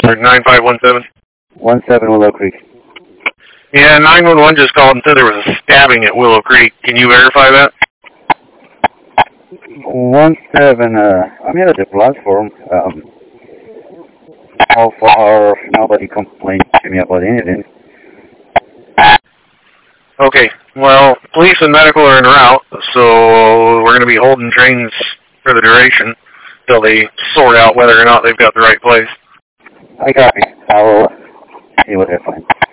or 9517? 17 Willow Creek. Yeah, 911 just called and said there was a stabbing at Willow Creek. Can you verify that? 17, I'm here at the platform. So far, nobody complained to me about anything. Okay, well, police and medical are en route, so we're going to be holding trains for the duration until they sort out whether or not they've got the right place. I copy. I will see what I find.